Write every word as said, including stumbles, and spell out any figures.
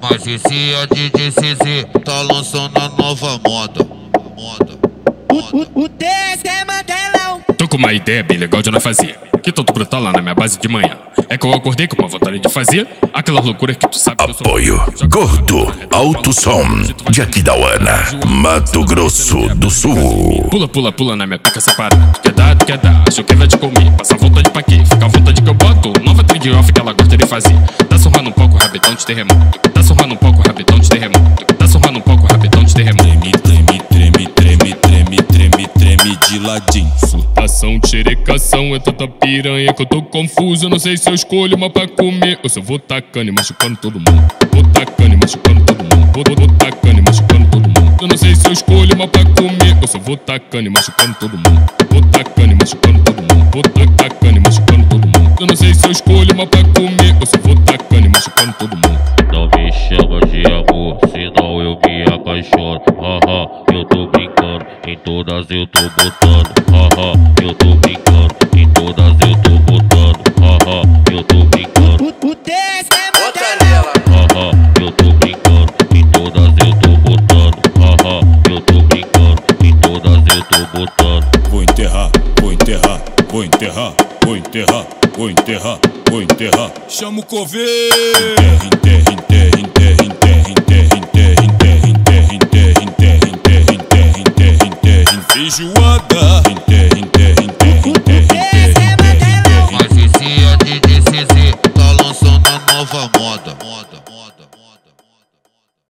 Mas esse é D J C Z, tá lançando a nova moda. Moda. O, o, o D S é Mandelão. Tô com uma ideia bem legal de nós fazer. Que tanto brotar lá na minha base de manhã. É que eu acordei com uma vontade de fazer aquela loucura que tu sabe que eu sou. Apoio Gordo Alto Som de Aquidauana, Mato Grosso do Sul. Pula, pula, pula na minha pica separada. Tu quer dar, tu quer dar, acho que vai te comer. Passa vontade pra quê? Fica à vontade que eu boto. Nova trend off que ela gosta de fazer. Tá surrando um pouco, rabetão de terremoto. Tá surrando um pouco, rabetão de terremoto. Tá surrando um pouco, rabetão de terremoto. Treme, treme, treme, treme, treme, treme de ladinho. Surtação, xerecação, é tanta piranha que eu tô confuso. Não sei se eu escolho uma pra comer ou se eu vou tacando e machucando todo mundo. Vou tacando e machucando todo mundo. Vou, vou, vou tacando e machucando todo mundo. Eu não sei se eu escolho uma pra comer ou se eu vou tacando e machucando todo mundo. Vou tacando e machucando todo mundo. Vou tacando e machucando todo mundo. Eu não sei se eu escolho uma pra comer ou se eu vou tacando e machucando todo mundo. Não me chama de amor, senão eu me apaixono. Haha, eu tô brincando, em todas eu tô botando. Haha, eu tô brincando, em todas eu tô botando. Haha, eu tô brincando. O, o D S é Mandelão. Haha, eu tô brincando, em todas eu tô botando. Haha, eu tô brincando, em todas eu tô botando. Vou enterrar, vou enterrar, vou enterrar, vou enterrar, vou enterrar, vou enterrar. Chama o coveiro. Enterra, enterra, enterra, enterra, enterra, enterra, enterra, enterra, enterra, enterra, enterra, enterra, enterra, enterra, feijoada. Enterra, enterra, enterra, enterra, enterra, enterra. Mas esse é D J C Z, tá lançando a nova moda.